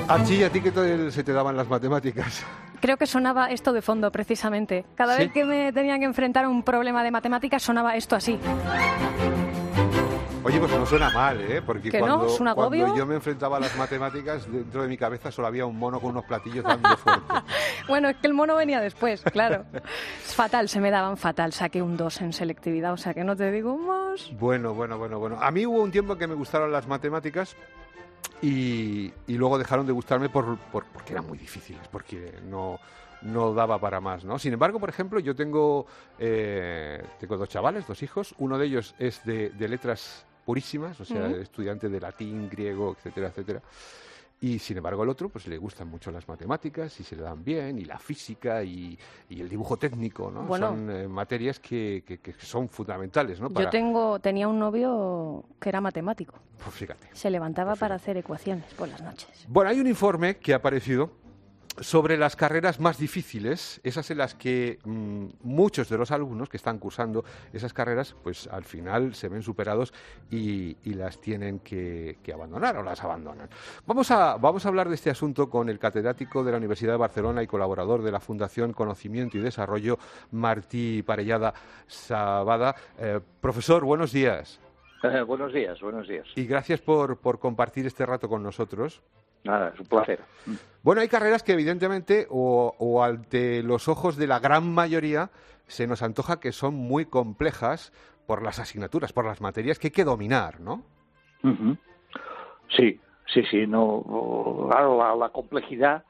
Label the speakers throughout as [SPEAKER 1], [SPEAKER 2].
[SPEAKER 1] ¿A ti qué tal se te daban las matemáticas?
[SPEAKER 2] Creo que sonaba esto de fondo, precisamente. Cada vez que me tenían que enfrentar a un problema de matemáticas, sonaba esto así.
[SPEAKER 1] Oye, pues no suena mal, ¿eh? Porque cuando yo me enfrentaba a las matemáticas, dentro de mi cabeza solo había un mono con unos platillos dando fuerte.
[SPEAKER 2] Bueno, es que el mono venía después, claro. Es fatal, se me daban fatal. Saqué un 2 en selectividad, o sea que no te digo más.
[SPEAKER 1] Bueno. A mí hubo un tiempo en que me gustaron las matemáticas y luego dejaron de gustarme porque eran muy difíciles, porque no daba para más, ¿no? Sin embargo, por ejemplo, yo tengo 2 chavales, 2 hijos. Uno de ellos es de letras purísimas, o sea, estudiante de latín, griego, etcétera, etcétera. Y sin embargo el otro, pues le gustan mucho las matemáticas y se le dan bien, y la física y el dibujo técnico, ¿no? Bueno, son materias que son fundamentales, ¿no?
[SPEAKER 2] Yo tenía un novio que era matemático.
[SPEAKER 1] Pues fíjate.
[SPEAKER 2] Se levantaba para hacer ecuaciones por las noches.
[SPEAKER 1] Bueno, hay un informe que ha aparecido sobre las carreras más difíciles, esas en las que muchos de los alumnos que están cursando esas carreras, pues al final se ven superados y las tienen que abandonar o las abandonan. Vamos a hablar de este asunto con el catedrático de la Universidad de Barcelona y colaborador de la Fundación Conocimiento y Desarrollo, Martí Parellada Sabada. Profesor, buenos días.
[SPEAKER 3] Buenos días.
[SPEAKER 1] Y gracias por compartir este rato con nosotros.
[SPEAKER 3] Nada, es un placer.
[SPEAKER 1] Bueno, hay carreras que evidentemente, o ante los ojos de la gran mayoría, se nos antoja que son muy complejas por las asignaturas, por las materias que hay que dominar, ¿no?
[SPEAKER 3] Uh-huh. Sí. No, claro, la complejidad,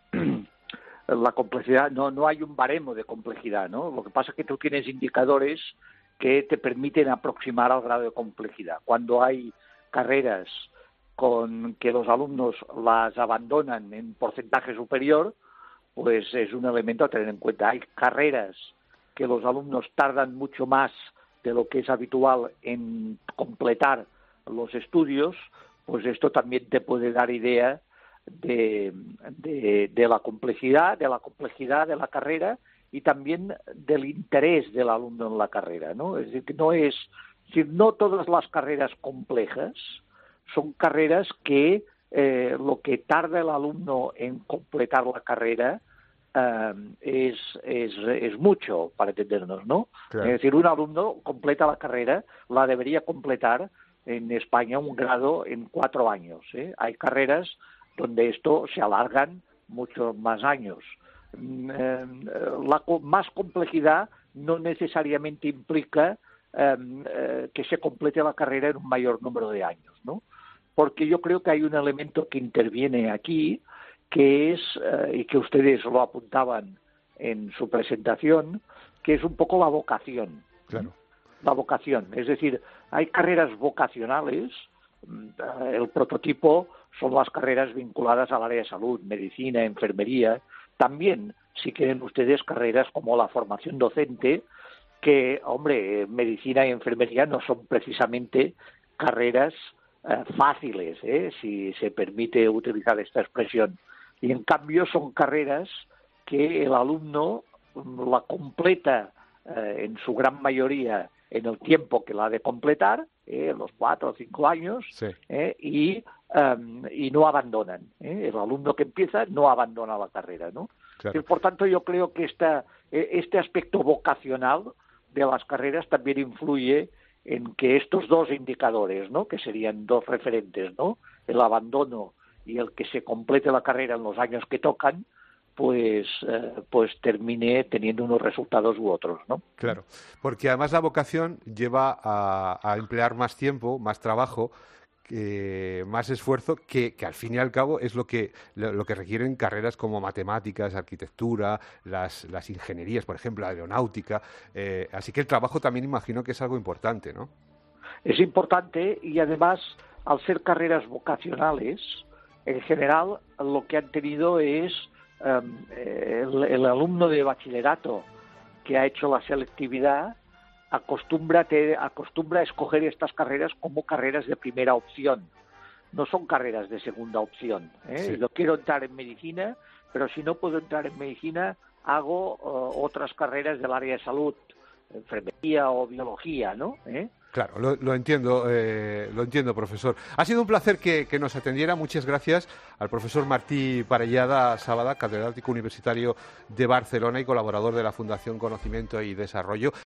[SPEAKER 3] no hay un baremo de complejidad, ¿no? Lo que pasa es que tú tienes indicadores que te permiten aproximar al grado de complejidad. Cuando hay carreras con que los alumnos las abandonan en porcentaje superior, pues es un elemento a tener en cuenta. Hay carreras que los alumnos tardan mucho más de lo que es habitual en completar los estudios, pues esto también te puede dar idea de la complejidad de la carrera y también del interés del alumno en la carrera, ¿no? Es decir, que no todas las carreras complejas son carreras que lo que tarda el alumno en completar la carrera es mucho, para entendernos, ¿no? Claro. Es decir, un alumno completa la carrera, la debería completar en España un grado en 4 años, ¿eh? Hay carreras donde esto se alargan muchos más años. La más complejidad no necesariamente implica que se complete la carrera en un mayor número de años, ¿no? Porque yo creo que hay un elemento que interviene aquí, que es, y que ustedes lo apuntaban en su presentación, que es un poco la vocación.
[SPEAKER 1] Claro.
[SPEAKER 3] La vocación. Es decir, hay carreras vocacionales, el prototipo son las carreras vinculadas al área de salud, medicina, enfermería. También, si quieren ustedes, carreras como la formación docente, que, hombre, medicina y enfermería no son precisamente carreras fáciles, si se permite utilizar esta expresión. Y en cambio son carreras que el alumno la completa en su gran mayoría en el tiempo que la ha de completar, los 4 o 5 años, sí. Y no abandonan. El alumno que empieza no abandona la carrera, ¿no? Claro. Y por tanto, yo creo que este aspecto vocacional de las carreras también influye en que estos 2 indicadores, ¿no?, que serían 2 referentes, ¿no?, el abandono y el que se complete la carrera en los años que tocan, pues termine teniendo unos resultados u otros, ¿no?
[SPEAKER 1] Claro, porque además la vocación lleva a emplear más tiempo, más trabajo, más esfuerzo, que al fin y al cabo es lo que requieren carreras como matemáticas, arquitectura, las ingenierías, por ejemplo, la aeronáutica. Así que el trabajo también imagino que es algo importante, ¿no?
[SPEAKER 3] Es importante y además, al ser carreras vocacionales, en general lo que han tenido es el alumno de bachillerato que ha hecho la selectividad acostumbra a escoger estas carreras como carreras de primera opción. No son carreras de segunda opción. Sí. Yo quiero entrar en medicina, pero si no puedo entrar en medicina, hago otras carreras del área de salud, enfermería o biología, ¿no?
[SPEAKER 1] Claro, lo entiendo, profesor. Ha sido un placer que nos atendiera. Muchas gracias al profesor Martí Parellada Sábada, catedrático universitario de Barcelona y colaborador de la Fundación Conocimiento y Desarrollo.